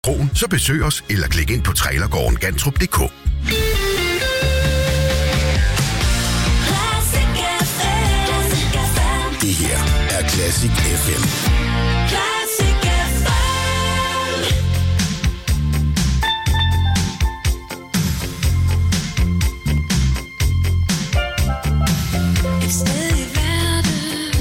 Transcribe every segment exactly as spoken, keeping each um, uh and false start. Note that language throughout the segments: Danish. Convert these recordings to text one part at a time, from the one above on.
kroen, så besøg os eller klik ind på trailergården gantrup punktum d k. Det her er Classic F M. Classic F M. Et sted i verden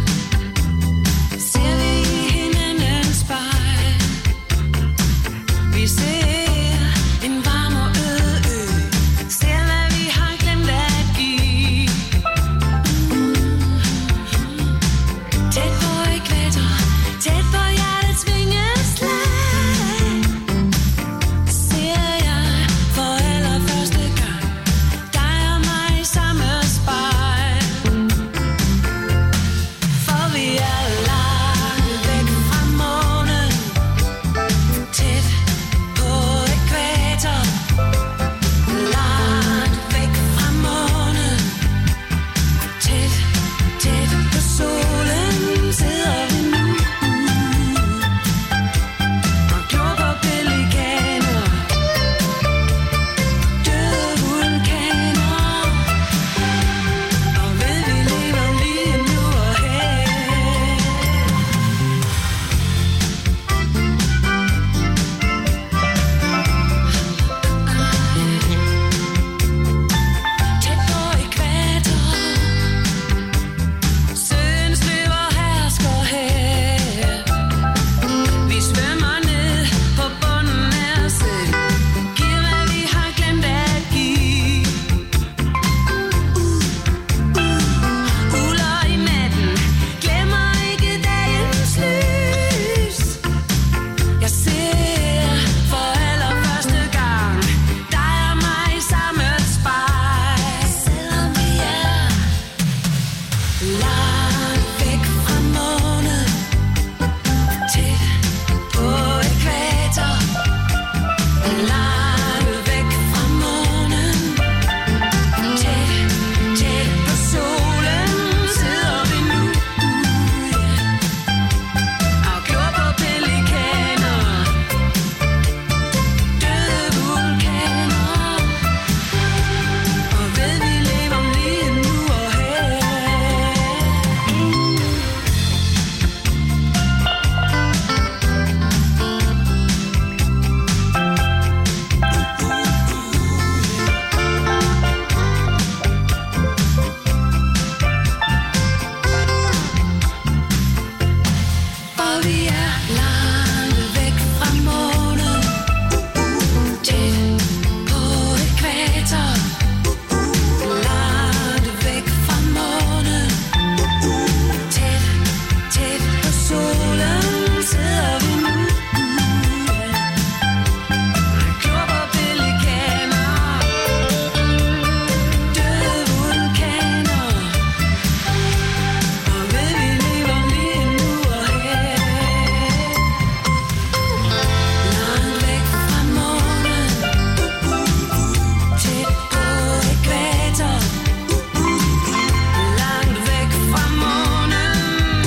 ser vi hinandens spejl. Vi ser en varm og øde ø. Ser hvad vi har glemt at give. Tæt på ækvator, tæt på hjertets vingeslag. Ser jeg for allerførste gang dig og mig i samme spejl. For vi er langt væk fra månen, tæt på ækvator. Langt væk fra månen, tæt, tæt på solen sidder vi nu og glor på pelikaner, døde vulkaner, og ved vi lever lige nu og her. Tæt på ækvator, søens løver hersker her. Vi svømmer ned på bunden af os selv, giver hvad vi har glemt at give. Uler i natten, glemmer ikke dagens lys. Jeg ser for allerførste gang dig og mig i samme spejl. Selvom vi er langt væk fra månen, tæt på ækvator. Langt væk fra månen, tæt, tæt på solen sidder vi nu og glor på pelikaner, døde vulkaner, og ved vi lever lige nu og her. For vi er langt væk fra månen, tæt på ækvator. Langt væk fra månen, tæt, tæt på solen sidder vi nu og glor på pelikaner, døde vulkaner, og ved vi lever lige nu og her. Langt væk fra månen, tæt på ækvator. Langt væk fra månen,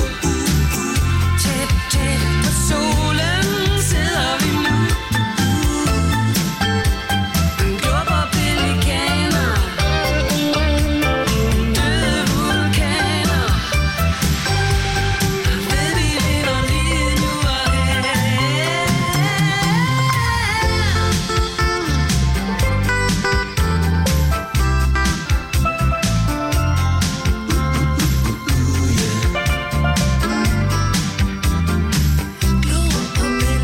tæt, tæt på solen sidder vi nu og glor på pelikaner, døde vulkaner, og ved vi lever lige nu og her. Glor på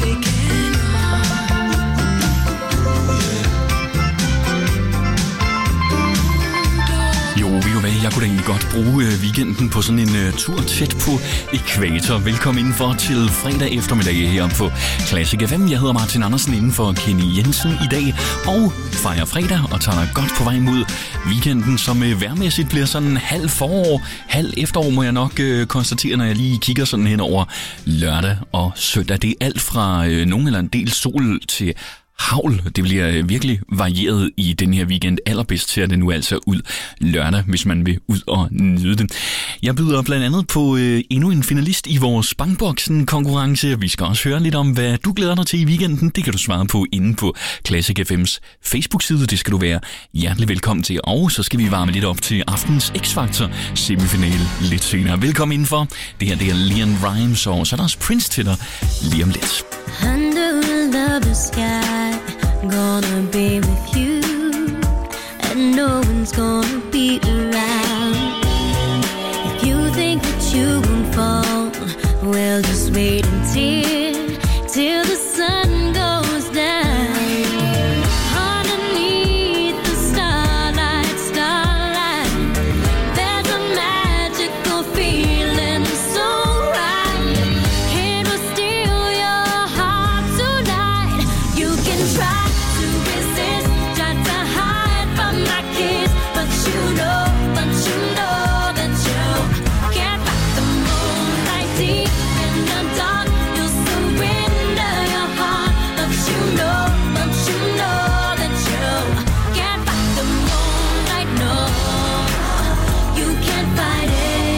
pelikaner. Jo, ved du hvad, jeg kunne da egentlig godt bruge øh, weekenden på sådan en øh, tur tæt på ækvator. Velkommen indenfor til fredag eftermiddag her på Classic F M. Jeg hedder Martin Andersen indenfor Kenny Jensen i dag, og fejrer fredag og tager godt på vej mod weekenden, som øh, værmæssigt bliver sådan halv forår, halv efterår, må jeg nok øh, konstatere, når jeg lige kigger sådan hen over lørdag og søndag. Det er alt fra øh, nogen eller en del sol til Havl. Det bliver virkelig varieret i den her weekend. Allerbedst ser det nu altså ud lørdag, hvis man vil ud og nyde det. Jeg byder blandt andet på øh, endnu en finalist i vores Bankboksen-konkurrence. Vi skal også høre lidt om, hvad du glæder dig til i weekenden. Det kan du svare på inde på Classic F M's Facebook-side. Det skal du være hjertelig velkommen til. Og så skal vi varme lidt op til aftens X-Factor semifinale lidt senere. Velkommen indenfor. Det her det er Leon Rimes, og så er der også Prince til dig lige om lidt. Under the sky, gonna be with you, and no one's gonna be around. If you think that you won't fall, well, just wait until, till the sun goes down. Underneath the starlight, starlight, there's a magical feeling so right. It will steal your heart tonight. You can try to resist, try to hide from my kiss, but you know, but you know that you can't fight the moonlight deep in the dark. You'll surrender your heart, but you know, but you know that you can't fight the moonlight. No, you can't fight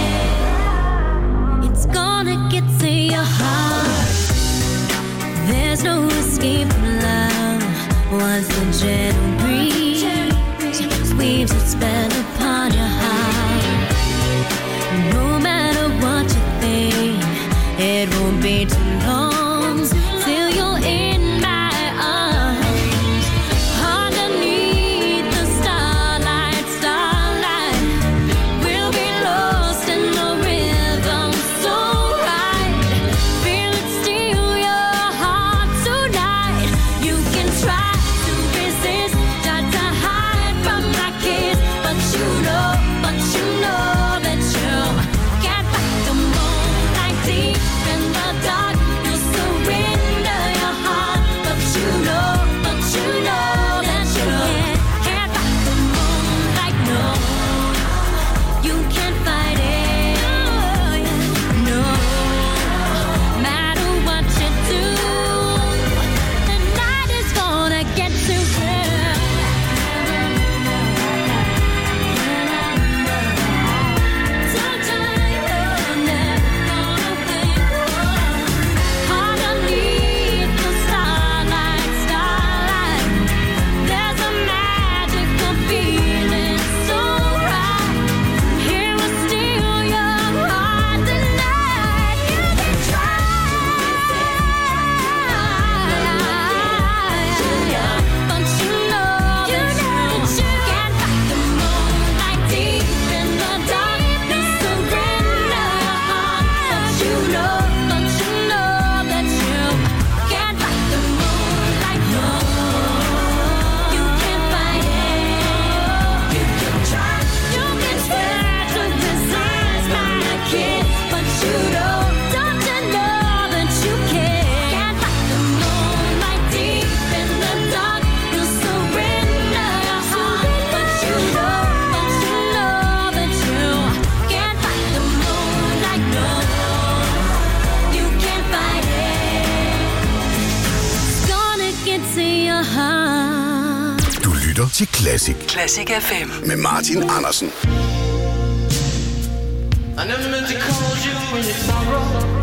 it. It's gonna get to your heart. There's no escape from love. Once the gentle breeze weaves its spell upon your heart, no matter what you think, it won't be too long till you're in my arms. Underneath the starlight, starlight, we'll be lost in the rhythm so right. Feel it steal your heart tonight. You can try to resist, try to hide from my kiss, but you know, but you know that you can't fight the moonlight deep in the dark. You'll surrender your heart, but you know, but you know that you can't fight the moonlight. No, you can't fight it. No, matter what you do, the night is gonna get to you. Underneath the starlight, starlight, there's a magical feeling so right. Here will steal your heart tonight. You can try, but you know that you can't fight the moonlight deep in the dark. You surrender your heart, but you know, but you know that you can't fight the moonlight. No, you can't fight it. You can try, you can try to resist my kiss, but you know, don't you know that you can't fight the moonlight deep in the dark. You surrender your heart, but you know, but you know that you can't fight the moonlight. No, you can't fight it. It's gonna get to your heart. Du lytter til Classic Classic F M. med Martin Andersen. I never meant to call you in your sorrow.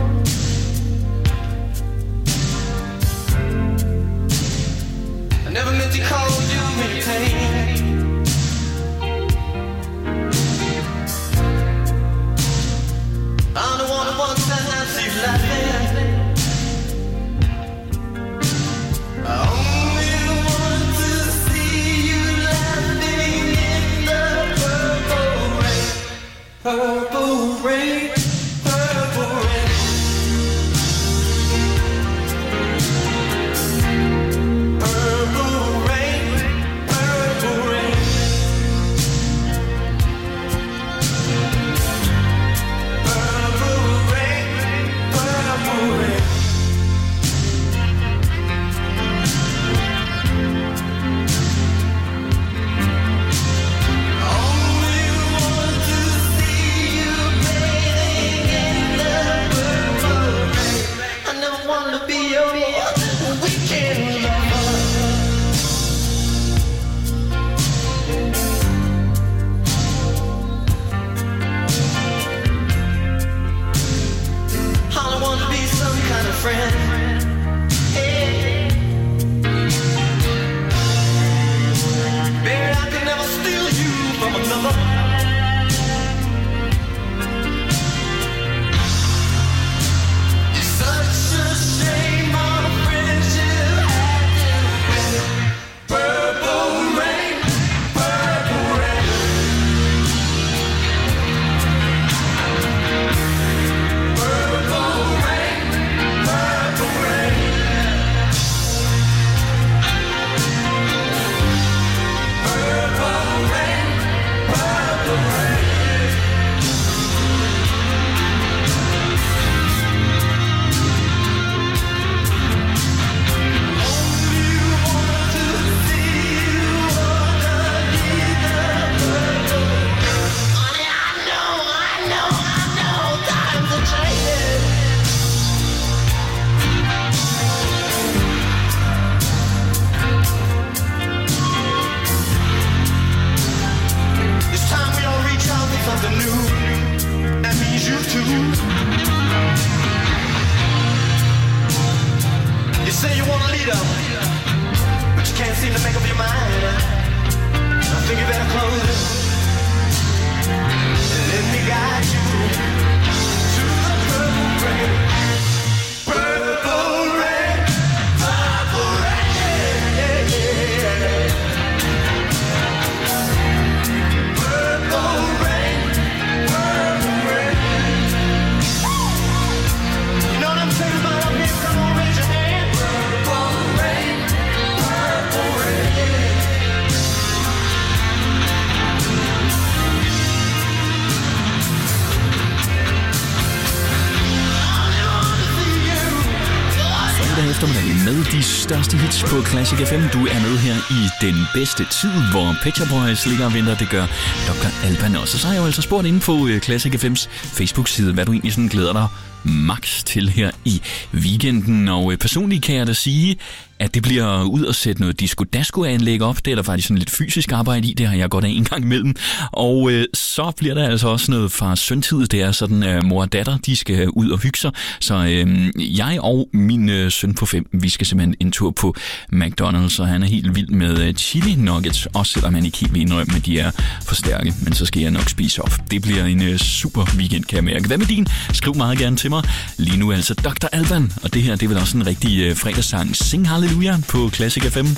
I never meant to call you in your pain. I'm the one who wants to have you laughing. I only want to see you laughing in the purple rain. Purple rain, purple rain. freedom, but you can't seem to make up your mind. I think you better close it and let me guide you to the purple rain. Purple rain, purple rain, yeah, yeah, yeah. Purple rain, purple rain. You know what I'm saying about up here? Come on, raise your hand. Purple rain, purple rain. Fredag eftermiddag med de største hits på Classic F M. Du er med her i den bedste tid, hvor Pet Shop Boys ligger og venter. Det gør doktor Alban også. Så har jeg jo altså spurgt inde på Classic F M's Facebook-side, hvad du egentlig sådan glæder dig max til her i weekenden. Og personligt kan jeg da sige, at det bliver ud at sætte noget disco-dasko-anlæg op. Det er der faktisk sådan lidt fysisk arbejde i. Det har jeg godt af en gang imellem. Og øh, så bliver der altså også noget fra søntid. Det er sådan, at øh, mor og datter, de skal ud og hygge sig. Så øh, jeg og min øh, søn på fem, vi skal simpelthen en tur på McDonald's. Og han er helt vild med øh, chili nuggets. Også selvom han ikke helt vil indrømme, at de er for stærke. Men så skal jeg nok spise op. Det bliver en øh, super weekend, kan jeg mærke. Hvad med din? Skriv meget gerne til mig. Lige nu altså doktor Alban. Og det her, det er vel også en rigtig øh, fredagssang. Sing Halleluja på Classic F M.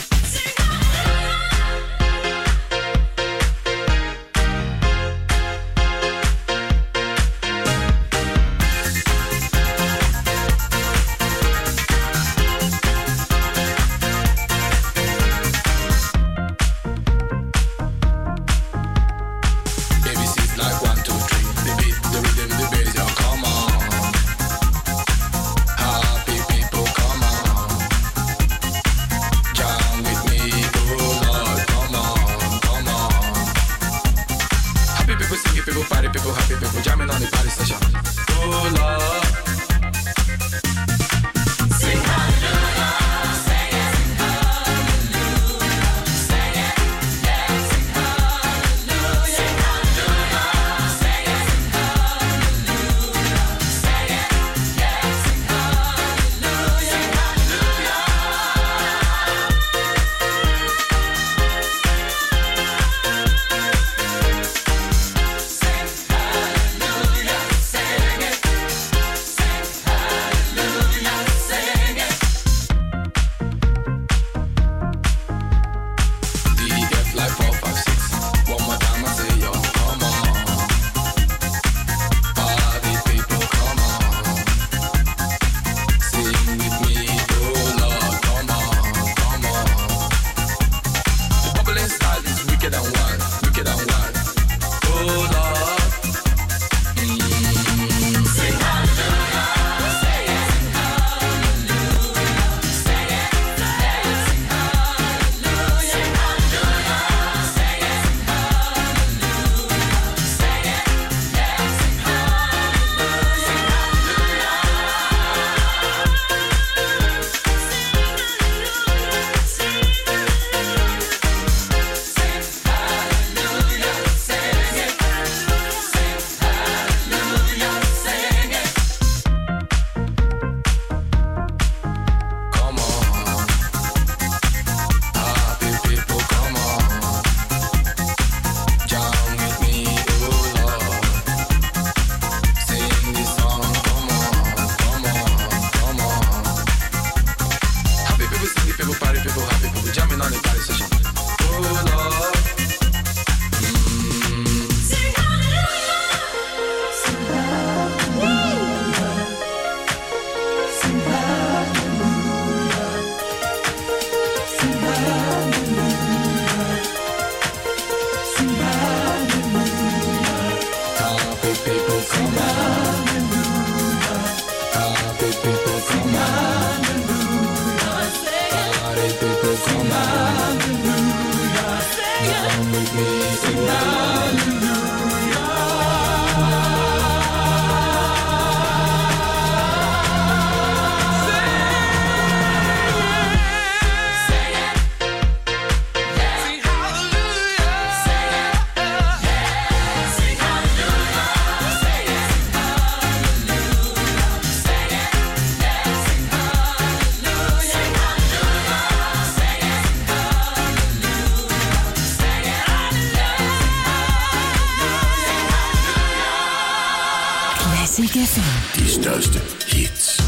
Classic F M. De største hits.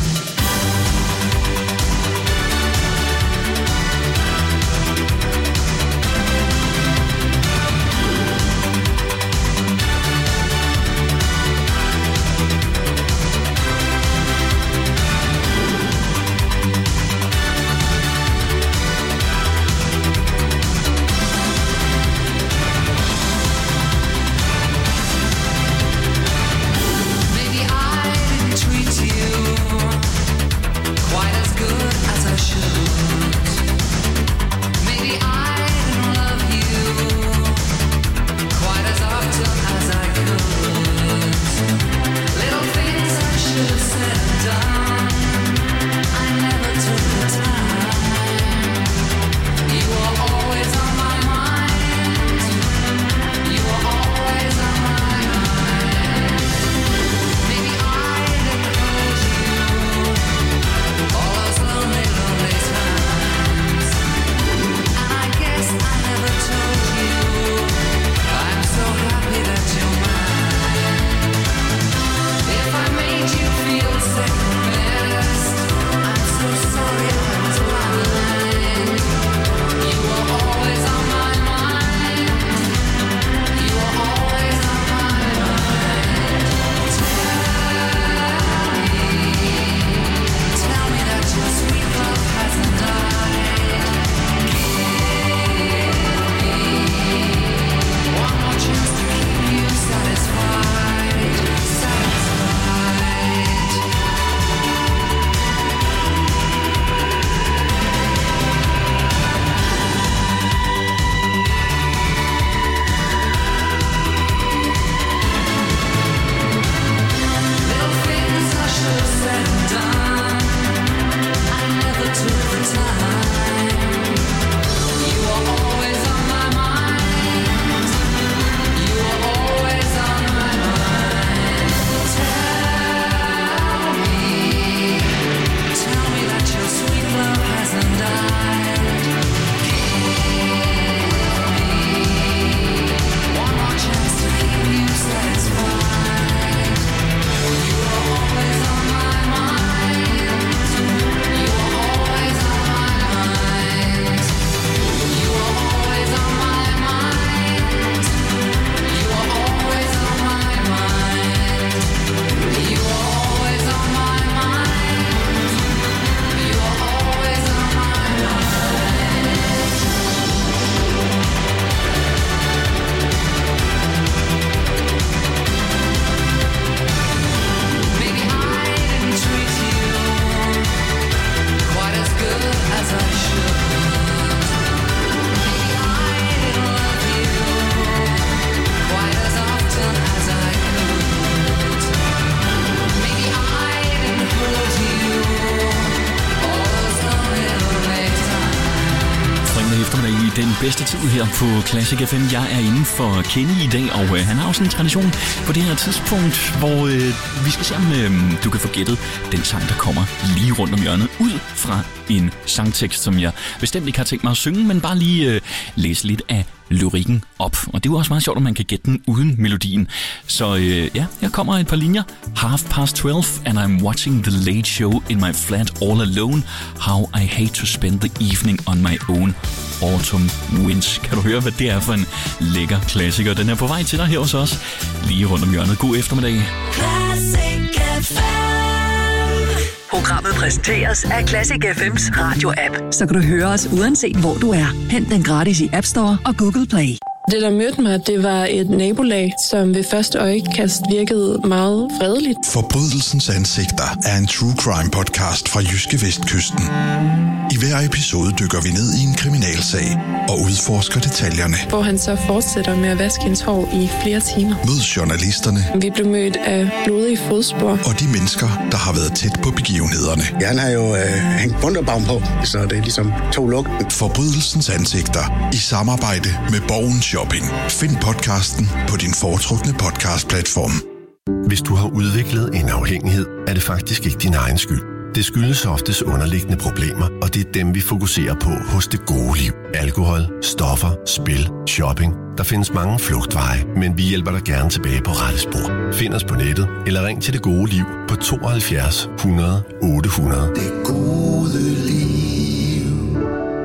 Den bedste tid her på Classic F M. Jeg er inde for Kenny i dag, og øh, han har også en tradition på det her tidspunkt, hvor øh, vi skal se, om øh, du kan få gættet den sang, der kommer lige rundt om hjørnet, ud fra en sangtekst, som jeg bestemt ikke har tænkt mig at synge, men bare lige øh, læse lidt af lyrikken op. Og det er jo også meget sjovt, at man kan gætte den uden melodien. Så øh, ja, her kommer et par linjer. Half past twelve, and I'm watching the late show in my flat all alone. How I hate to spend the evening on my own. Autumn Winds. Kan du høre, hvad det er for en lækker klassiker? Den er på vej til dig her hos os, lige rundt om hjørnet. God eftermiddag. Classic F M. Programmet præsenteres af Classic F M's radio-app. Så kan du høre os uanset hvor du er. Hent den gratis i App Store og Google Play. Det, der mødte mig, det var et nabolag, som ved første øjekast virkede meget fredeligt. Forbrydelsens ansigter er en true crime podcast fra Jyske Vestkysten. I hver episode dykker vi ned i en kriminalsag og udforsker detaljerne. Hvor han så fortsætter med at vaske hendes hår i flere timer. Mød journalisterne. Vi blev mødt af blodige fodspor. Og de mennesker, der har været tæt på begivenhederne. Ja, han har jo øh, hængt bunderbaum på, så det er ligesom to lugten. Forbrydelsens ansigter i samarbejde med Borgen Shopping. Find podcasten på din foretrukne podcastplatform. Hvis du har udviklet en afhængighed, er det faktisk ikke din egen skyld. Det skyldes oftest underliggende problemer, og det er dem, vi fokuserer på hos Det Gode Liv. Alkohol, stoffer, spil, shopping. Der findes mange flugtveje, men vi hjælper dig gerne tilbage på rette spor. Find os på nettet, eller ring til Det Gode Liv på tooghalvfjerds hundrede otte hundrede. Det gode liv.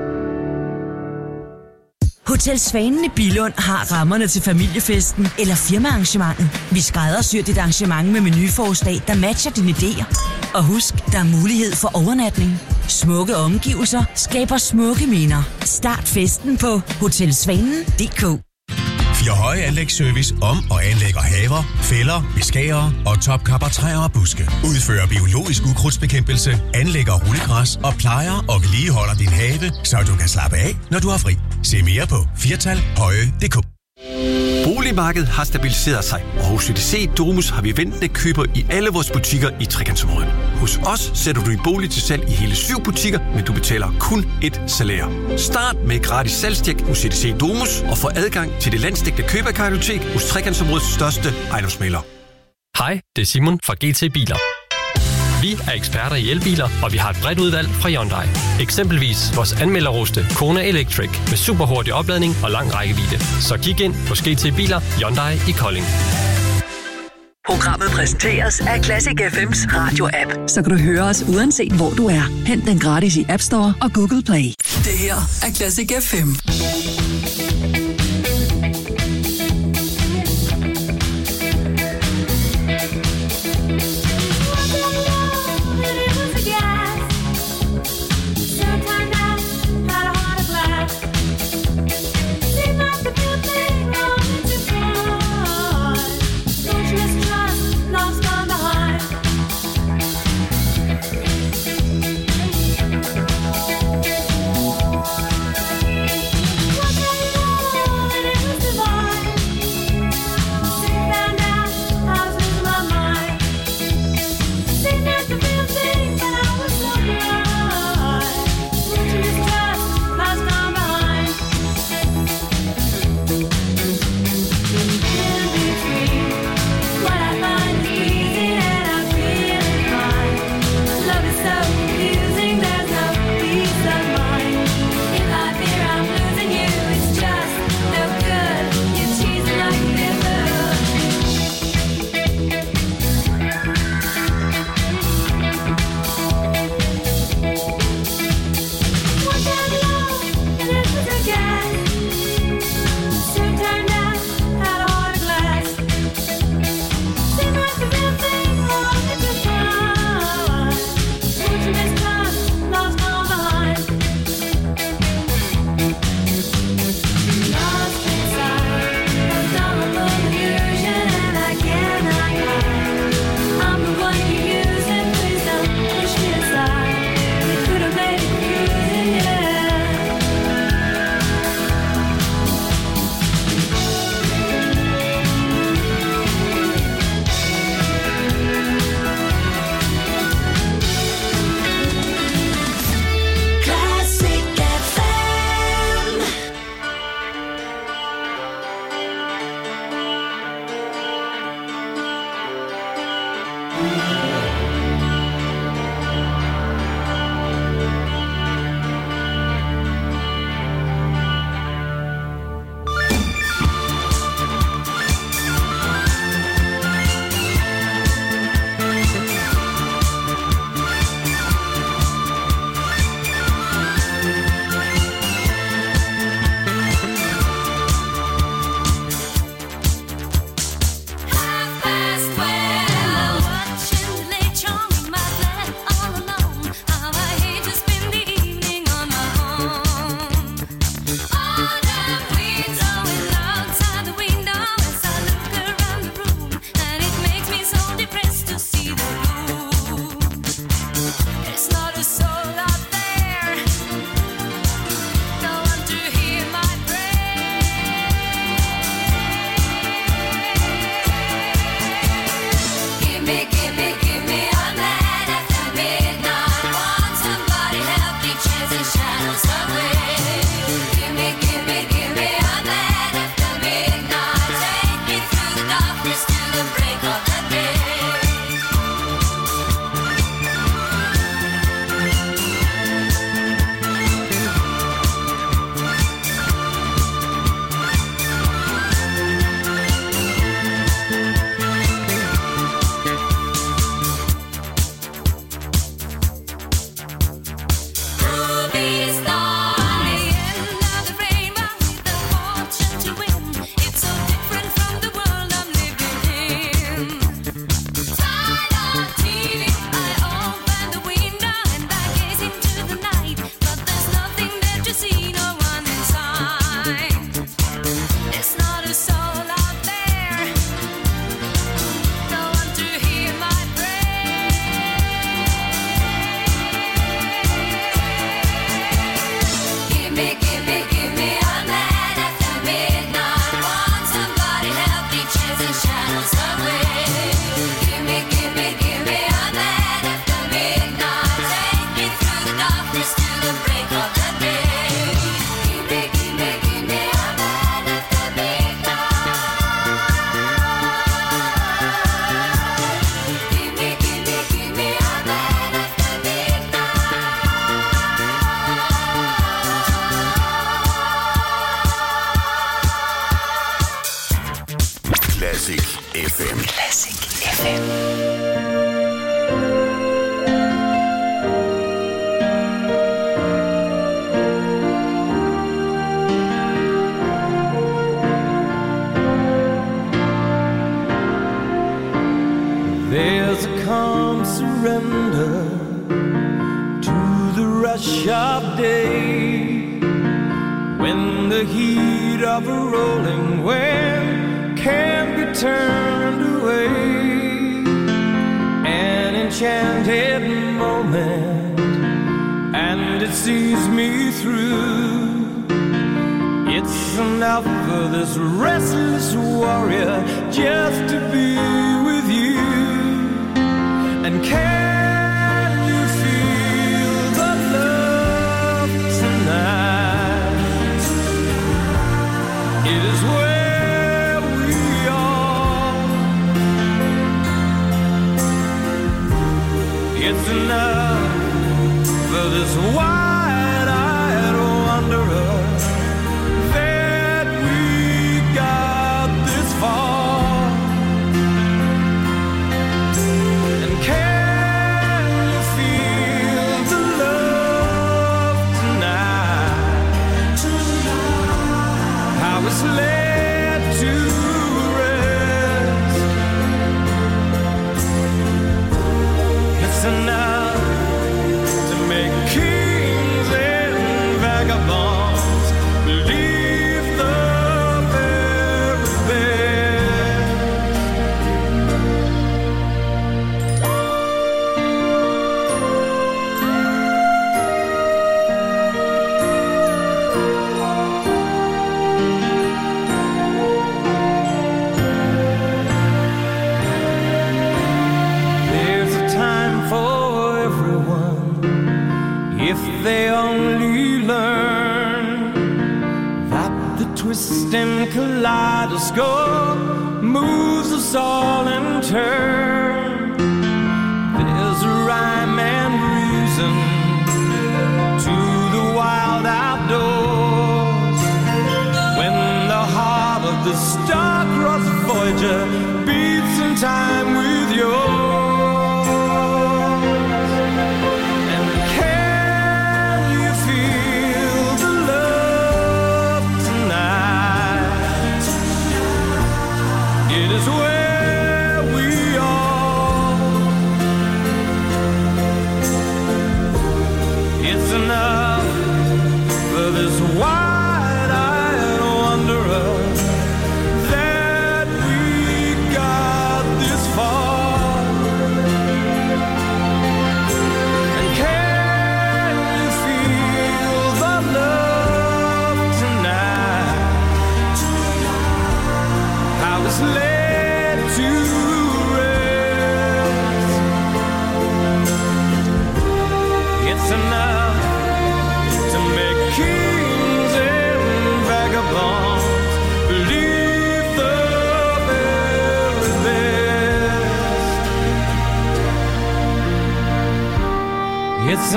Hotel Svanen i Billund har rammerne til familiefesten eller firmaarrangementet. Vi skræddersyr dit arrangement med menuforslag, der matcher dine idéer. Og husk, der er mulighed for overnatning. Smukke omgivelser skaber smukke minder. Start festen på hotelsvanen punktum d k. Fire Høje Anlægsservice om og anlægger haver, fælder, beskærer og topkapper træer og buske. Udfører biologisk ukrudtsbekæmpelse, anlægger rullegræs og plejer og vedligeholder din have, så du kan slappe af, når du har fri. Se mere på firtal høje punktum d k. Boligmarkedet har stabiliseret sig, og hos C D C Domus har vi ventende køber i alle vores butikker i Trekantsområdet. Hos os sætter du din bolig til salg i hele syv butikker, men du betaler kun et salær. Start med et gratis salgstjek hos C D C Domus og få adgang til det landsdækkende køberkartotek hos Trekantsområdets største ejendomsmægler. Hej, det er Simon fra G T Biler. Vi er eksperter i elbiler, og vi har et bredt udvalg fra Hyundai. Eksempelvis vores anmelderroste Kona Electric med superhurtig opladning og lang rækkevidde. Så kig ind på G T Biler Hyundai i Kolding. Programmet præsenteres af Classic F M's radio-app. Så kan du høre os uanset hvor du er. Hent den gratis i App Store og Google Play. Det her er Classic F M. What Classic F M. Classic F M. There's a calm surrender to the rush of day, when the heat of a rolling wave can't be turned away. An enchanted moment, and it sees me through. It's enough for this restless warrior just to be with you. And can you feel the love tonight? It is where we are. It's enough for this wide-eyed wanderer that we got this far. Led to rest. It's enough to make kings and vagabonds believe the very best. If they only learn that the twisting kaleidoscope moves us all in turn. There's a rhyme and reason to the wild outdoors, when the heart of the star-crossed Voyager beats in time with yours. It's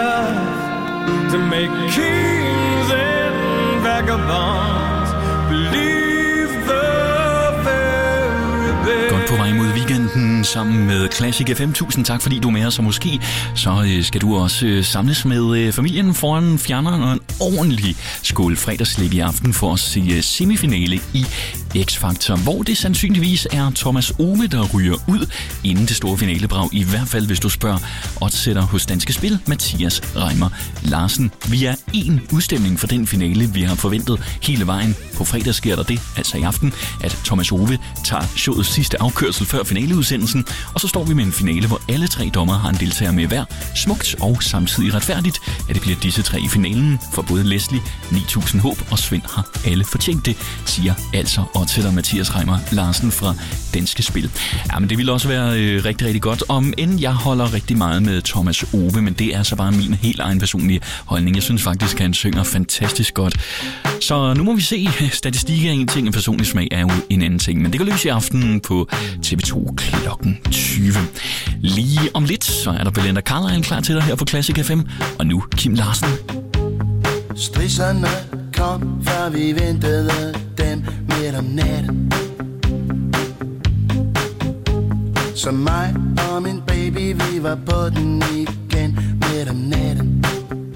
enough to make kings and vagabonds believe the very best. Godt på vej mod weekenden sammen med Classic F M. Tusind tak, fordi du er med os, og måske så øh, skal du også øh, samles med øh, familien foran fjerneren og en ordentlig skål fredagslæg i aften for at se øh, semifinale i X-Factor, hvor det sandsynligvis er Thomas Ove, der ryger ud inden det store finalebrag. I hvert fald, hvis du spørger oddsætter hos Danske Spil, Mathias Reimer Larsen. Vi er en udstemning for den finale, vi har forventet hele vejen. På fredag sker der det, altså i aften, at Thomas Ove tager showets sidste afkørsel før finaleudsendelsen, og så står vi med en finale, hvor alle tre dommer har en deltager med hver. Smukt og samtidig retfærdigt, at det bliver disse tre i finalen, for både Leslie, ni tusind Håb og Svend har alle fortjent det, siger altså oddsætter Mathias Reimer Larsen fra Danske Spil. Ja, men det ville også være øh, rigtig, rigtig godt, om end jeg holder rigtig meget med Thomas Ove, men det er så bare min helt egen personlige holdning. Jeg synes faktisk, at han synger fantastisk godt. Så nu må vi se. Statistik er en ting, og personlig smag er jo en anden ting, men det kan løse i aften på T V to klokken tyve. Lige om lidt, så er der Belinda Carlisle klar til dig her på Classic F M, og nu Kim Larsen. Strisserne kom, før vi ventede dem midt om natten. Så mig og min baby, vi var på den igen midt om natten.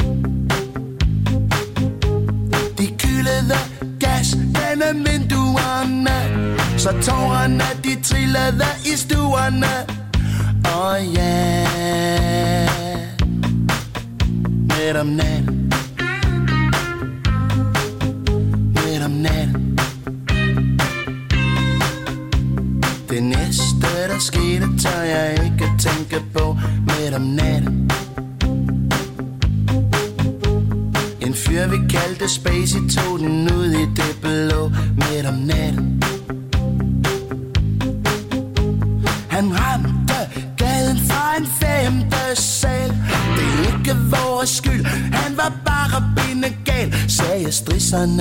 De kyldede gas gennem vinduerne, så tårerne de trillede i stuerne. Åh oh, ja, yeah. Midt om natten, midt om natten. Det næste der skete, tør jeg ikke tænke på. Midt om natten. En fyr vi kaldte Spacey tog den ud i det blå. Midt om natten. Han ramte gaden fra en femte sal. Det er ikke vores skyld, han var bare bindegal, sagde strisserne.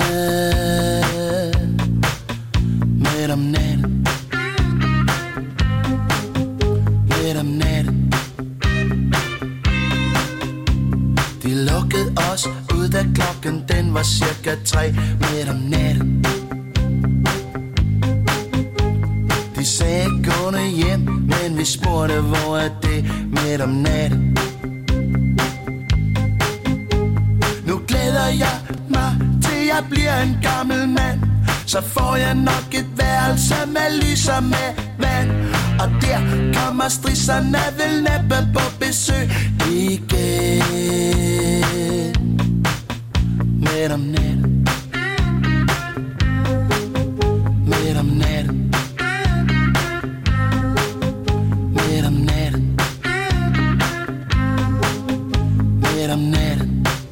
Midt om natten, midt om natten. De lukkede os ud, da klokken den var cirka tre. Midt om natten. De sagde gå nu hjem, men vi spurgte hvor er det. Midt om natten. Nu glæder jeg mig til jeg bliver en gammel mand. Så får jeg nok et værelse med lys og med vand. Og der kommer strisserne vel næppe på besøg igen. Midt om natten, midt om natten, midt om natten, midt om natten.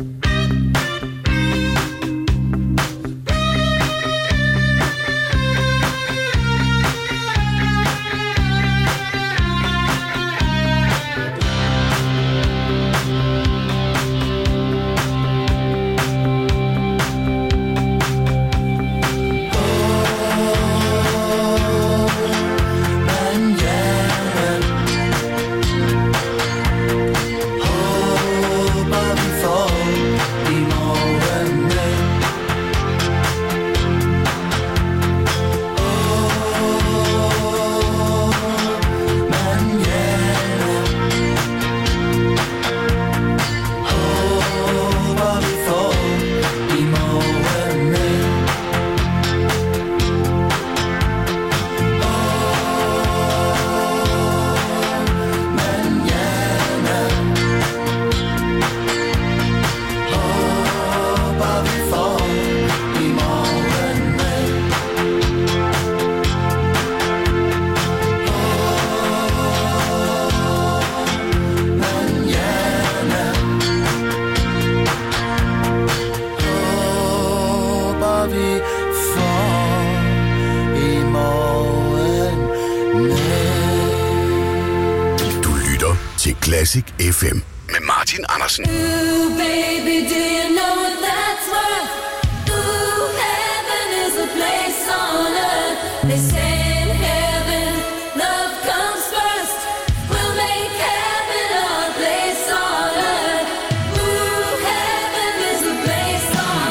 Classic F M med Martin Andersen. Ooh, baby, do you know what that's worth? Ooh, heaven is a place on earth. They say in heaven, love comes first. We'll make heaven a place on earth. Ooh, heaven is a place on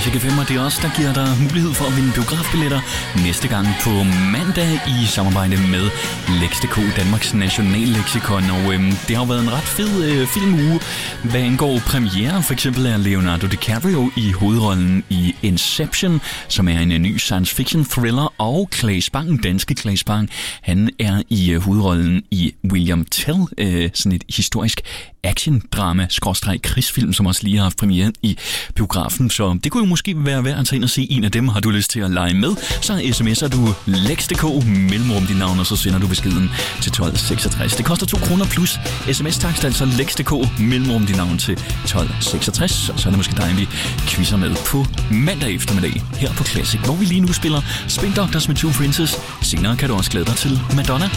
Classic F M, og det er også der giver dig mulighed for at vinde biografbilletter næste gang på mandag i samarbejde med Lex punktum d k, Danmarks nationalleksikon. Og øhm, det har jo været en ret fed øh, filmuge, hvad angår premiere. For eksempel er Leonardo DiCaprio i hovedrollen i Inception, som er en øh, ny science fiction thriller, og Claes Bang, danske Claes Bang, han er i øh, hovedrollen i William Tell, øh, sådan et historisk action-drama-krigsfilm, som også lige har haft premiere i biografen. Så det kunne jo måske være værd at tage ind og se en af dem. Har du lyst til at lege med, så sms'er du Lex punktum d k, mellemrum dit navn, og så sender du beskeden til tolv seksogtres. Det koster to kroner plus sms-takst, altså Lex punktum d k, mellemrum dit navn til tolv seksogtres. Og så er det måske dig, vi quizzer med på mandag eftermiddag her på Classic, hvor vi lige nu spiller Spin Doctors med Two Princes. Senere kan du også glæde dig til Madonna.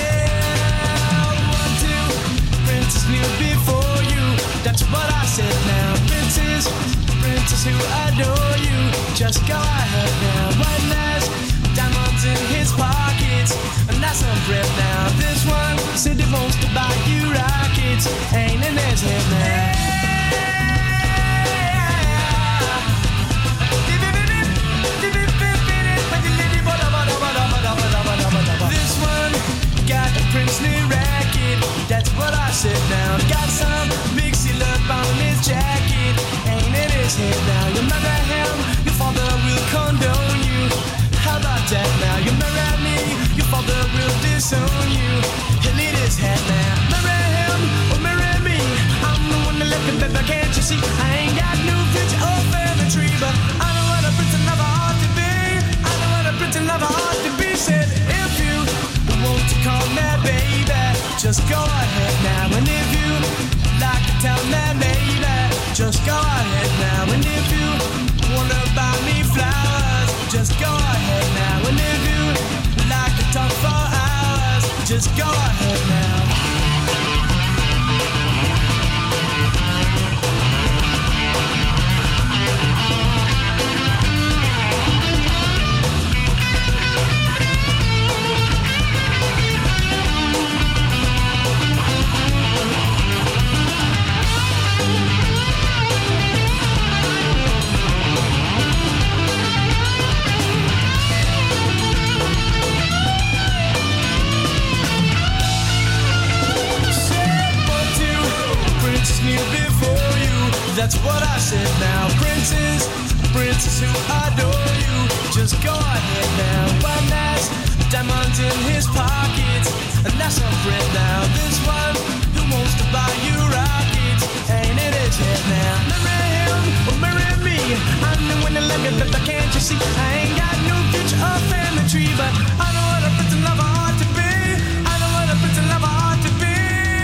Before you, that's what I said now. Princess, princess who adore you, just go ahead now. One last diamonds in his pockets, and that's some breath now. This one said he wants to buy you rockets, ain't in his head now. This one got a princely racket, that's what I said now. Got some mixy love on his jacket, ain't in his head now. You marry him, your father will condone you. How about that now? You marry me, your father will disown you. He'll need his head now. Marry him or marry me, I'm the one that left him, baby, can't you see? I ain't got no rich or family tree, but I know what a prince and lover ought to be. I know what a prince and lover ought to be. Said if you want to call me baby, just go ahead now. And if you like to tell me maybe, just go ahead now. And if you wanna buy me flowers, just go ahead now. And if you like to talk for hours, just go ahead now. Before you, that's what I said now. Princess, princess who adore you, just go ahead now. One last diamonds in his pockets, and that's some bread now. This one who wants to buy you rockets, ain't in his head now. Marry him or marry me, I'm the one that let me live, can't you see? I ain't got no future or family tree, but I know what a prince and lover ought to be. I know what a prince and lover ought to be.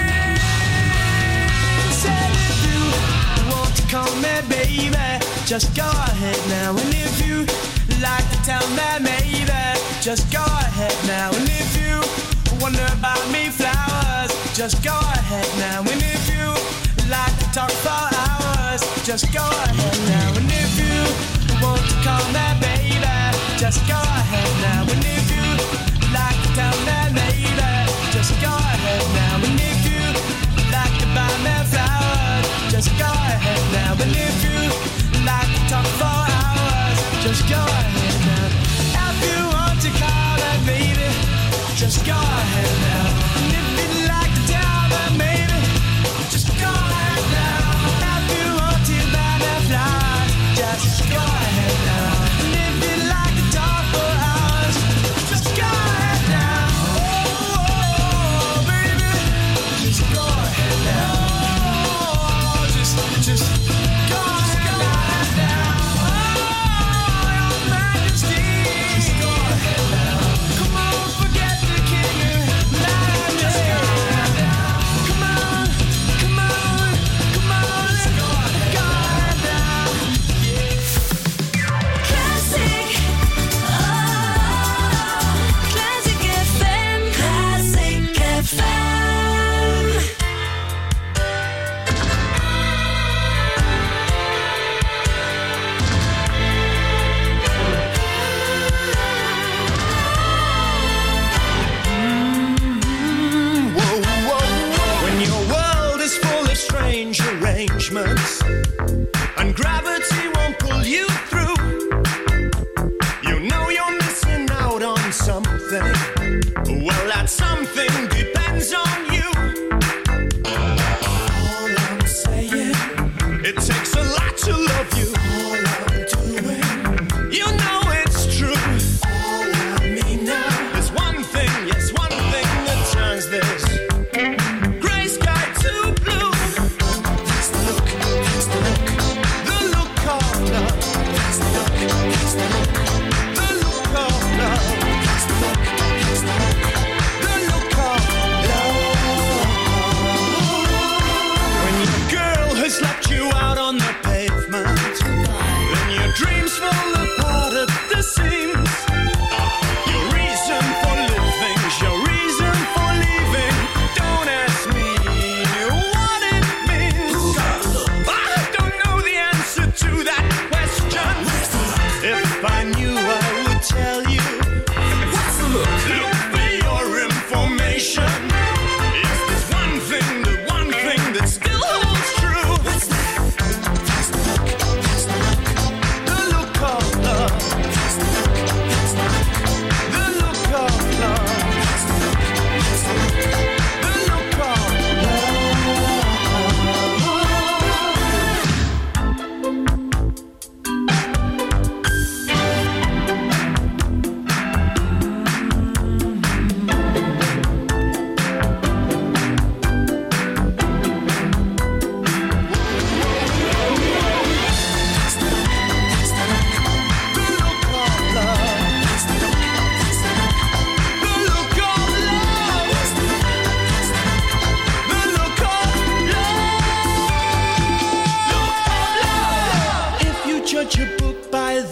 Call me baby, just go ahead now. And if you like to tell me maybe, just go ahead now. And if you wonder about me flowers, just go ahead now. And if you like to talk for hours, just go ahead now. And if you want to call me baby, just go ahead now. And if you like to tell me maybe, just go ahead now. And if you like to buy me flowers, just go ahead now. And if you like to talk for hours, just go ahead now. If you want to call that baby, just go ahead now. And if you like to tell that maybe, just go ahead now. If you want to buy that flowers, just go ahead now. And if you like to talk for hours, just go ahead now. Oh, oh, baby, just go ahead now. Just go ahead now. Oh, your majesty. Just go ahead now. Come on, forget the king.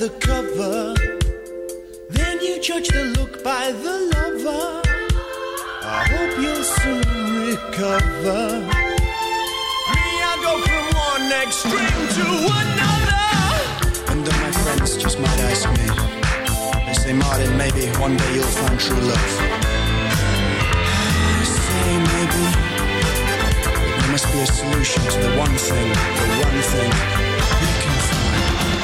the cover, then you judge the look by the lover. I hope you'll soon recover. Me, I go from one extreme to another. And all my friends just might ask me, they say, Martin, maybe one day you'll find true love. I say maybe there must be a solution to the one thing, the one thing we can find.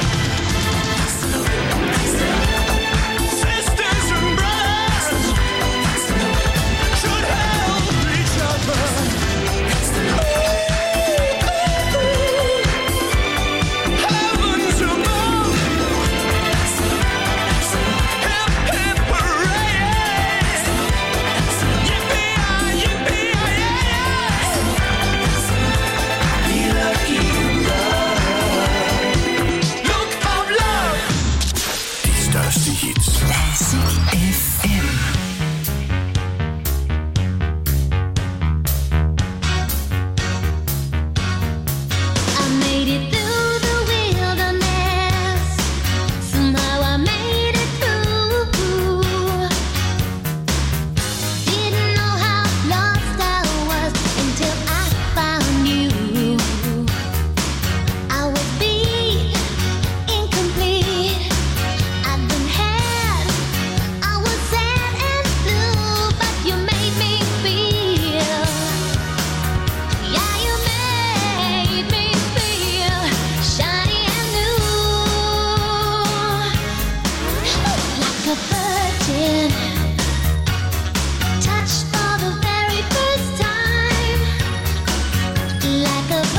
Sisters and brothers should help each other. Heavens above. Hip, hip, hooray. Yippee-yi, yippee-yi-yi. Be lucky in love. Look of love. De største hits. Classic F M. I made it through the wilderness. Somehow I made it through. Didn't know how lost I was until I found you. I was beat, incomplete. I'd been had. I was sad and blue, but you made me feel. Yeah, you made me feel shiny and new, like a virgin, touched for the very first time, like a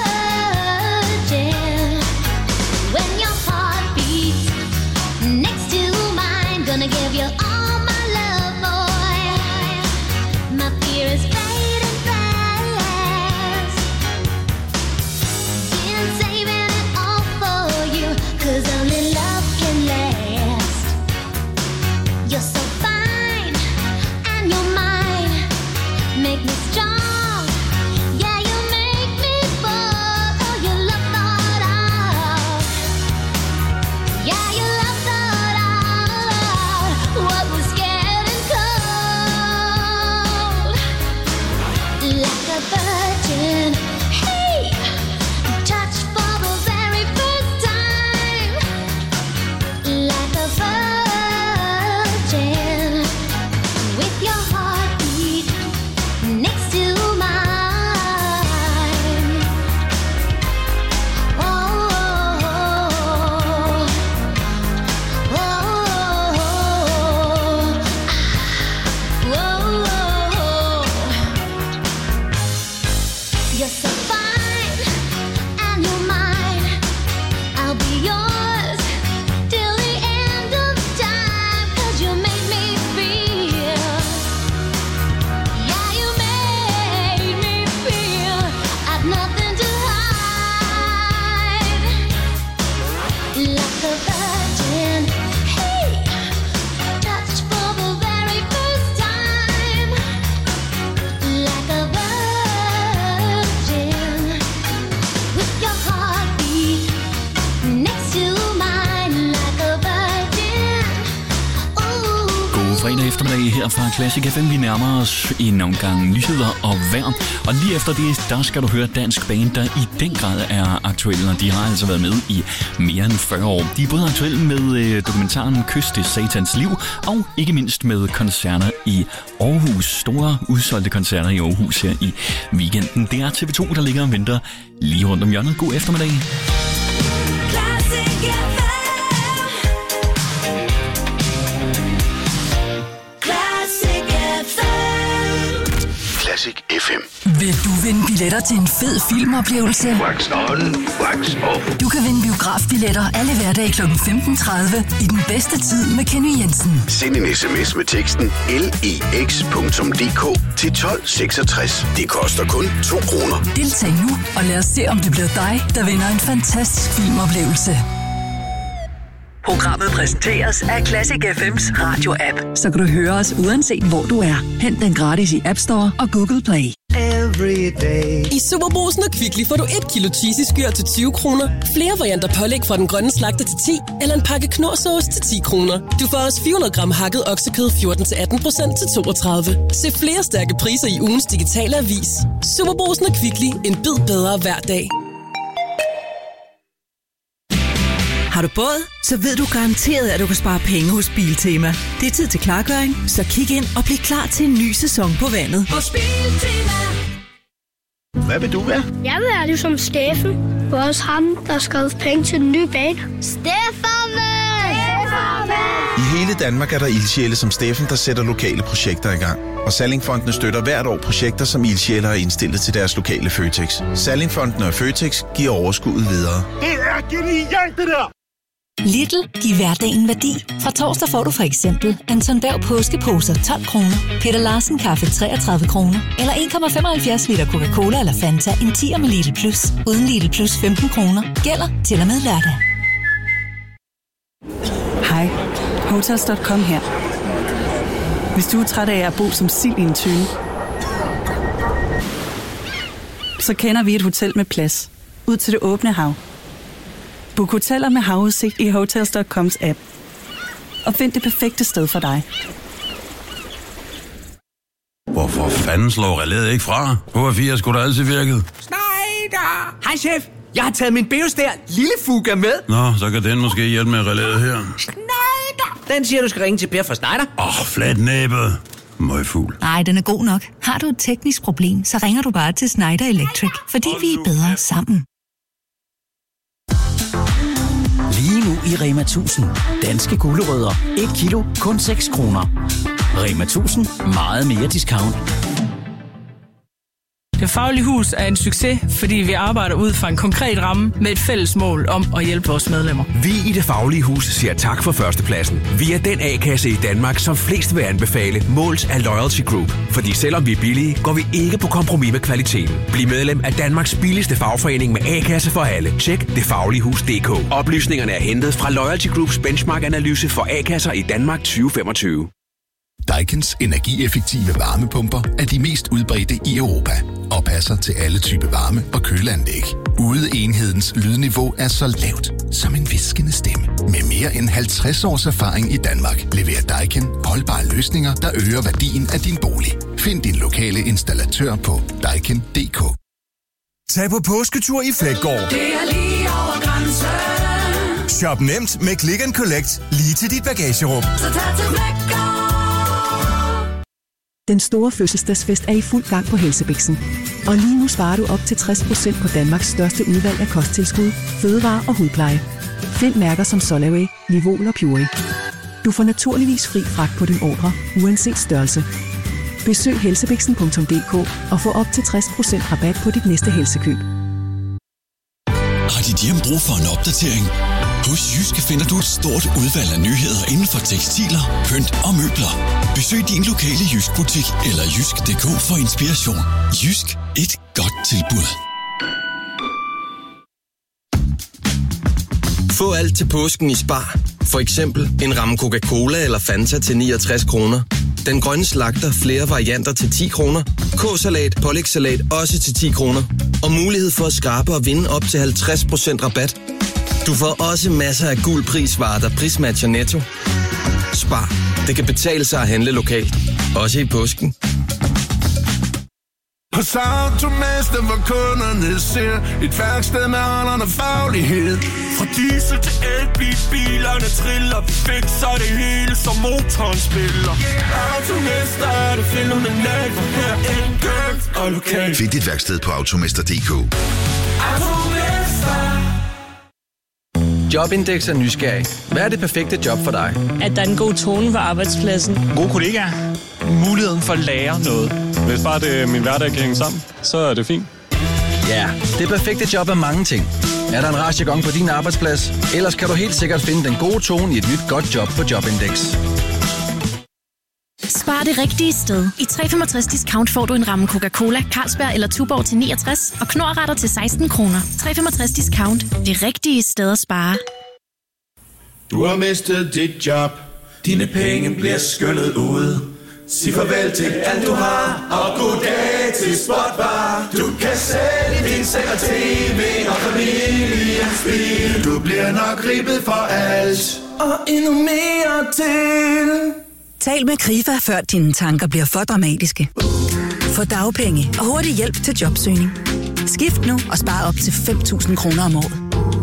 virgin. When your heart beats next to mine, gonna give you all my love, boy. My fear is fading fast. Been saving it all for you, 'cause only love can last. You're so fine, and you're mine. Make me strong. Yeah, you make me fall. Oh, you love thought out. Yeah, you love thought out. What was scared and cold, like a virgin. Hey, touched for the very first time, like a virgin. With your heartbeat next to mine. Oh, oh, oh, oh, oh. You're so fine, and you're mine. I'll be yours till the end of time, 'cause you made me feel. Yeah, you made me feel I've nothing to hide, like a virgin. Hey, touched for the very first time, like a virgin. With your heartbeat next to mine, like a virgin. Ooh. God fredag eftermiddag her fra Classic F M. Vi nærmer os en omgang nyheder og vejr. Og lige efter det, der skal du høre dansk band, der i den grad er aktuelle. Og de har altså været med i mere end fyrre år. De er både aktuelle med øh, dokumentaren Kys til Satans Liv, og ikke mindst med koncerter i Aarhus. Store udsolgte koncerter i Aarhus her i weekenden. Det er T V to, der ligger og venter lige rundt om hjørnet. God eftermiddag. Classic F M. Classic F M. Classic F M. Vil du vinde billetter til en fed filmoplevelse? Wax on, wax off. Du kan vinde biografbilletter alle hverdage kl. femten tredive i den bedste tid med Kenny Jensen. Send en sms med teksten L I X punktum D K til tolv seksogtres. Det koster kun to kroner. Deltag nu, og lad os se, om det bliver dig, der vinder en fantastisk filmoplevelse. Programmet præsenteres af Classic F M's radio-app. Så kan du høre os uanset hvor du er. Hent den gratis i App Store og Google Play. Every day. I Superbrugsen og Kvickly får du et kilo cheesy skyr til tyve kroner, flere varianter pålæg fra den grønne slagter til ti, eller en pakke knorrsauce til ti kroner. Du får også fire hundrede gram hakket oksekød fjorten til atten procent til toogtredive. Se flere stærke priser i ugens digitale avis. Superbrugsen og Kvickly. En bid bedre hver dag. Har du båd? Så ved du garanteret, at du kan spare penge hos Biltema. Det er tid til klargøring, så kig ind og bliv klar til en ny sæson på vandet. Hos Biltema. Hvad vil du være? Jeg vil være ligesom Steffen. Det var også ham, der skrev penge til den nye bane. Steffen! I hele Danmark er der ildsjæle som Steffen, der sætter lokale projekter i gang. Og Sallingfondene støtter hvert år projekter, som ildsjæle har indstillet til deres lokale Føtex. Sallingfondene og Føtex giver overskuddet videre. Det er genialt, det der! Lidl giver hverdagen værdi. Fra torsdag får du for eksempel Anton Berg påskeposer tolv kroner, Peter Larsen kaffe treogtredive kroner, eller en komma femoghalvfjerds liter Coca-Cola eller Fanta en tier med Lidl Plus, uden Lidl Plus femten kroner. Gælder til og med lørdag. Hej, Hotels punktum com her. Hvis du er træt af at bo som sild i en tønde, så kender vi et hotel med plads ud til det åbne hav. Book hoteller med havudsigt i Hotels punktum coms app. Og find det perfekte sted for dig. Hvorfor fanden slår relæet ikke fra? H F fire skulle da altid virket. Schneider! Hej chef! Jeg har taget min Beostær lille fuga med. Nå, så kan den måske hjælpe med relæet her. Schneider! Den siger, du skal ringe til Per fra Schneider. Åh, oh, flat næbet. Møgfugl. Nej, den er god nok. Har du et teknisk problem, så ringer du bare til Schneider Electric, fordi vi er bedre sammen. Lige nu i Rema tusind. Danske gulerødder. et kilo, kun seks kroner. Rema tusind. Meget mere discount. Det Faglige Hus er en succes, fordi vi arbejder ud fra en konkret ramme med et fælles mål om at hjælpe vores medlemmer. Vi i Det Faglige Hus siger tak for førstepladsen. Vi er den A-kasse i Danmark, som flest vil anbefale, målt af Loyalty Group. Fordi selvom vi er billige, går vi ikke på kompromis med kvaliteten. Bliv medlem af Danmarks billigste fagforening med A-kasse for alle. Tjek det faglige hus punktum d k. Oplysningerne er hentet fra Loyalty Groups benchmark-analyse for A-kasser i Danmark tyve femogtyve. Daikin's energieffektive varmepumper er de mest udbredte i Europa og passer til alle typer varme- og køleanlæg. Udeenhedens lydniveau er så lavt som en viskende stemme. Med mere end halvtreds års erfaring i Danmark leverer Daikin holdbare løsninger, der øger værdien af din bolig. Find din lokale installatør på daikin punktum d k. Tag på påsketur i Fleggaard. Det er lige over grænsen. Shop nemt med Click and Collect lige til dit bagagerum. Så tag til Fleggaard. Den store fødselsdagsfest er i fuld gang på Helsebixen. Og lige nu sparer du op til tres procent på Danmarks største udvalg af kosttilskud, fødevarer og hudpleje. Find mærker som Solaway, Livol og Puree. Du får naturligvis fri fragt på din ordre, uanset størrelse. Besøg helsebixen punktum d k og få op til tres procent rabat på dit næste helsekøb. Har dit hjem brug for en opdatering? Hos Jyske finder du et stort udvalg af nyheder inden for tekstiler, pynt og møbler. Besøg din lokale Jysk butik eller jysk punktum d k for inspiration. Jysk, et godt tilbud. Få alt til påsken i Spar. For eksempel en ramme Coca-Cola eller Fanta til niogtres kroner. Den grønne slagter flere varianter til ti kroner. K-salat, pålægssalat også til ti kroner. Og mulighed for at skrabe og vinde op til halvtreds procent rabat. Du får også masser af guld prisvarer, der prismatcher Netto. Spar. Det kan betale sig at handle lokalt. Også i påsken. Hos Automester, hvor kunderne ser et værksted med holderne faglighed. Fra diesel til elbil, bilerne triller. Vi fikser det hele, som motoren spiller. Automester er det fænomenalt, for her enkelt og lokalt. Find dit værksted på automester punktum d k. Automester. Jobindex er nysgerrig. Hvad er det perfekte job for dig? At der er en god tone på arbejdspladsen. Gode kollegaer. Muligheden for at lære noget. Hvis bare det, min hverdag kan hænge sammen, så er det fint. Ja, det perfekte job er mange ting. Er der en rastjagong på din arbejdsplads? Ellers kan du helt sikkert finde den gode tone i et nyt godt job på Jobindex. Spar det rigtige sted. I tre komma femogtres discount får du en ramme Coca-Cola, Carlsberg eller Tuborg til niogtres og Knorr-retter til seksten kroner. tre komma femogtres discount. Det rigtige sted at spare. Du har mistet dit job. Dine penge bliver skyllet ud. Sig farvel til alt du har, og goddag til Spotbar. Du kan sælge din seng og tv og familiens bil. Du bliver nok ribbet for alt, og endnu mere til. Tal med Krifa, før dine tanker bliver for dramatiske. Få dagpenge og hurtig hjælp til jobsøgning. Skift nu og spar op til fem tusind kroner om året.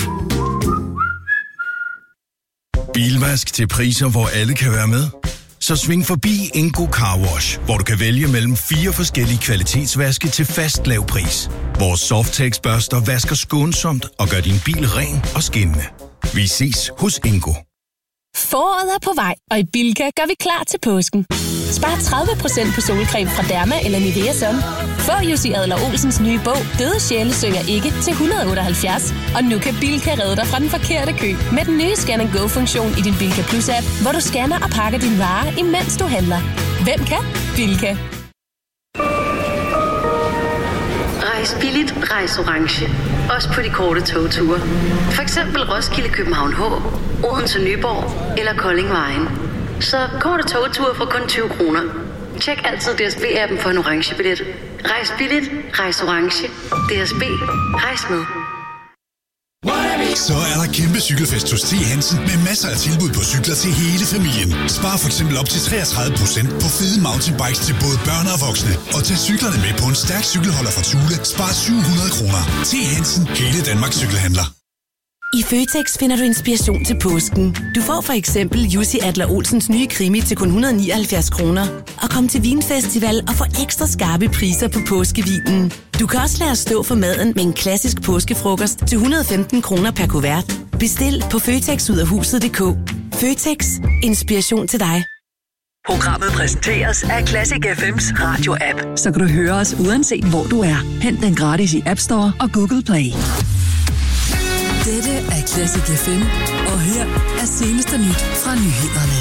Bilvask til priser, hvor alle kan være med. Så sving forbi Ingo Car Wash, hvor du kan vælge mellem fire forskellige kvalitetsvaske til fast lav pris. Vores Softex børster vasker skånsomt og gør din bil ren og skinnende. Vi ses hos Ingo. Foråret er på vej, og i Bilka gør vi klar til påsken. Spar tredive procent på solcreme fra Derma eller Nivea Sun. Få Jussi Adler-Olsens nye bog, Døde sjæle synger ikke, til et hundrede og otteoghalvfjerds. Og nu kan Bilka redde dig fra den forkerte kø med den nye Scan and Go-funktion i din Bilka Plus-app, hvor du scanner og pakker dine varer, imens du handler. Hvem kan? Bilka. Rejs billigt, rejs orange. Også på de korte togture. For eksempel Roskilde, København H, Odense, Nyborg eller Kolding Vejen. Så korte togture for kun tyve kroner. Tjek altid D S B-appen for en orange billet. Rejs billigt, rejs orange. D S B, rejs med. Så er der kæmpe cykelfest hos T. Hansen med masser af tilbud på cykler til hele familien. Spar for eksempel op til treogtredive procent på fede mountainbikes til både børn og voksne. Og tag cyklerne med på en stærk cykelholder fra Thule. Spar syv hundrede kroner. T. Hansen, hele Danmarks cykelhandler. I Føtex finder du inspiration til påsken. Du får for eksempel Jussi Adler-Olsens nye krimi til kun et hundrede og nioghalvfjerds kroner. Og kom til Vinfestival og få ekstra skarpe priser på påskevinen. Du kan også lade os stå for maden med en klassisk påskefrokost til et hundrede og femten kroner per kuvert. Bestil på føtex ud af huset punktum d k. Føtex. Inspiration til dig. Programmet præsenteres af Classic F M's radio-app. Så kan du høre os uanset hvor du er. Hent den gratis i App Store og Google Play. Dette er Classic F M, og her er seneste nyt fra nyhederne.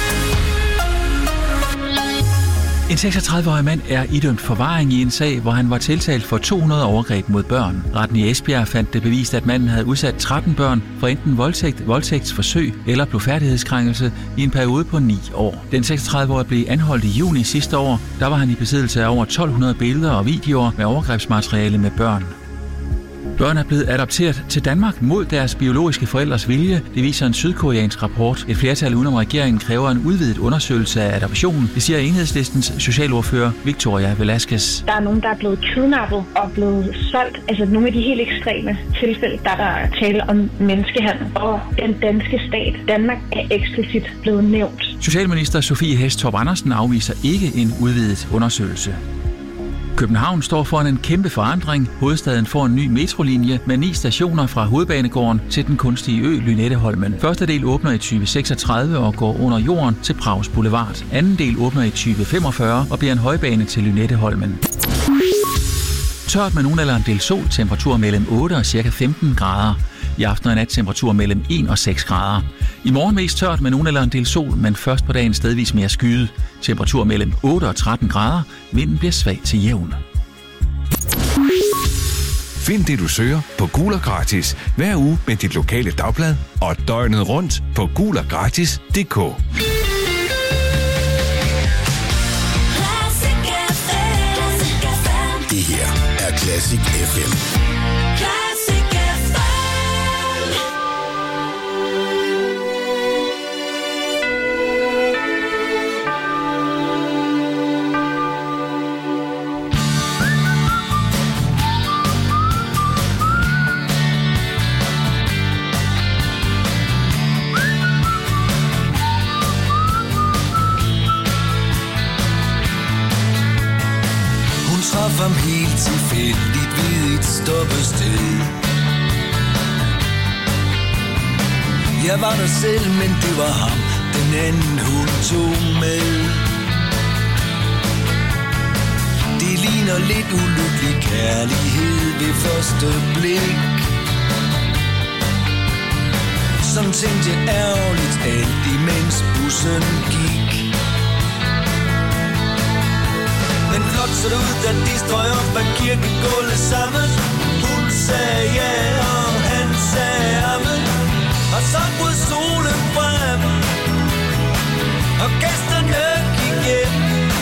En seksogtredive-årig mand er idømt forvaring i en sag, hvor han var tiltalt for to hundrede overgreb mod børn. Retten i Esbjerg fandt det bevist, at manden havde udsat tretten børn for enten voldtægt, voldtægtsforsøg eller blufærdighedskrænkelse i en periode på ni år. Den seksogtredive-årige blev anholdt i juni sidste år. Der var han i besiddelse af over tolv hundrede billeder og videoer med overgrebsmateriale med børn. Børn er blevet adopteret til Danmark mod deres biologiske forældres vilje. Det viser en sydkoreansk rapport. Et flertal udenom regeringen kræver en udvidet undersøgelse af adoptionen. Det siger Enhedslistens socialordfører Victoria Velasquez. Der er nogen, der er blevet kidnappet og blevet solgt. Altså nogle af de helt ekstreme tilfælde, der er der tale om menneskehandel. Og den danske stat, Danmark, er eksplicit blevet nævnt. Socialminister Sofie Hæstorp Andersen afviser ikke en udvidet undersøgelse. København står foran en kæmpe forandring. Hovedstaden får en ny metrolinje med ni stationer fra Hovedbanegården til den kunstige ø Lynetteholmen. Første del åbner i tyve seksogtredive og går under jorden til Prags Boulevard. Anden del åbner i tyve femogfyrre og bliver en højbane til Lynetteholmen. Tørt med nogen eller en del sol, temperatur mellem otte og cirka femten grader. I aften og nat temperatur mellem en og seks grader. I morgen mest tørt med nogen eller en del sol, men først på dagen stedvis mere skyet. Temperatur mellem otte og tretten grader. Vinden bliver svag til jævn. Find det du søger på Gul og Gratis hver uge med dit lokale dagblad og døgnet rundt på gul og gratis punktum d k. Det her er Classic F M. Ham helt tilfældigt ved et stoppested. Jeg var der selv, men det var ham, den anden hun tog med. Det ligner lidt ulykkelig kærlighed ved første blik. Som tænkte ærgerligt alt imens bussen gik. Men flot så det ud, da de strøg op ad kirkegulvet sammen. Hun sagde ja, og han sagde amen. Og så brød solen frem, og gæsterne gik hjem.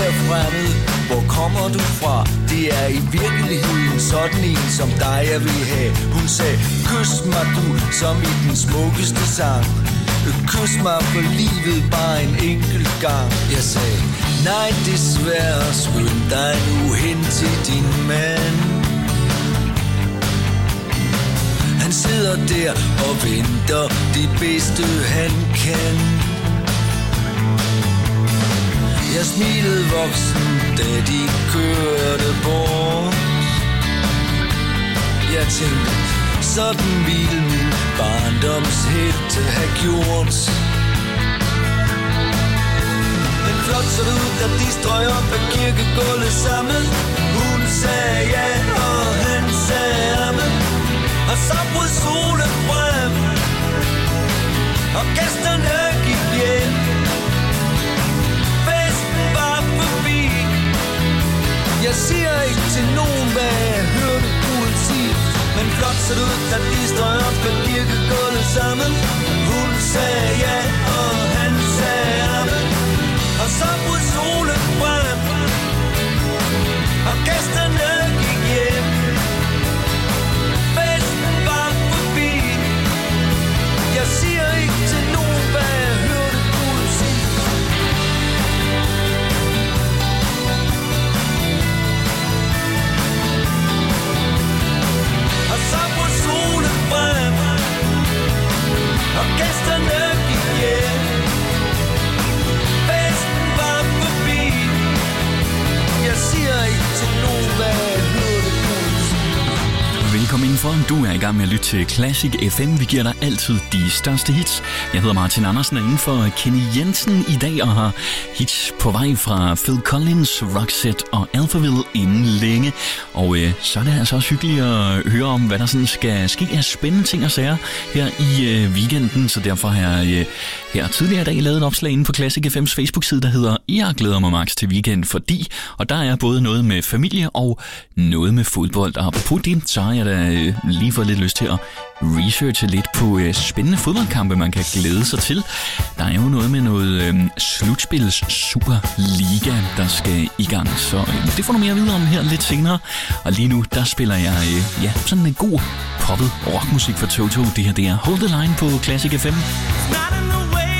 er fremmed. Hvor kommer du fra? Det er i virkeligheden sådan en som dig jeg vil have. Hun sagde, kys mig du, som i den smukkeste sang. Kys mig for livet bare en enkelt gang. Jeg sagde, nej desværre, skynd dig nu hen til din mand. Han sidder der og venter det bedste han kan. Jeg smilede voksen, da de kørte bort. Jeg tænkte, sådan ville min barndomshelt have gjort. Men flot så det ud, da de strøg op ad kirkegulvet sammen. Hun sagde ja, og han sagde amen. Og så brød solen frem, og gæsterne gik hjem. Festen var forbi. Jeg siger ikke til nogen, hvad jeg hørte Gud sige. Men flot så det ud, da de strøg op ad kirkegulvet sammen. Hun sagde ja, og han sagde amen. Og så brød solen frem, og gæsterne gik hjem. Jeg siger ikke til nogen, hvad jeg hørte Gud sige. Og så på solen frem, og gæsterne gik hjem. Festen var forbi. Jeg siger ikke til nogen, hvad jeg hørte Gud sige. Velkommen indenfor. Du er i gang med at lytte til Classic F M. Vi giver dig altid de største hits. Jeg hedder Martin Andersen, og inden for Kenny Jensen i dag, og har hits på vej fra Phil Collins, Roxette og Alphaville inden længe. Og øh, så er det altså også hyggeligt at høre om, hvad der sådan skal ske af spændende ting og sager her i øh, weekenden. Så derfor har jeg øh, her tidligere i dag lavet et opslag inden for Classic F M's Facebook-side, der hedder Jeg glæder mig max til weekend, fordi... Og der er både noget med familie og noget med fodbold. Og apropos det, så har jeg da øh, lige fået lidt lyst til at researche lidt på øh, spændende fodboldkampe, man kan glæde sig til. Der er jo noget med noget øh, slutspils Superliga, der skal i gang, så øh, det får du mere at vide om her lidt senere. Og lige nu, der spiller jeg øh, ja, sådan en god poppet rockmusik fra Toto. Det her, det er Hold the Line på Classic F M. Not in the way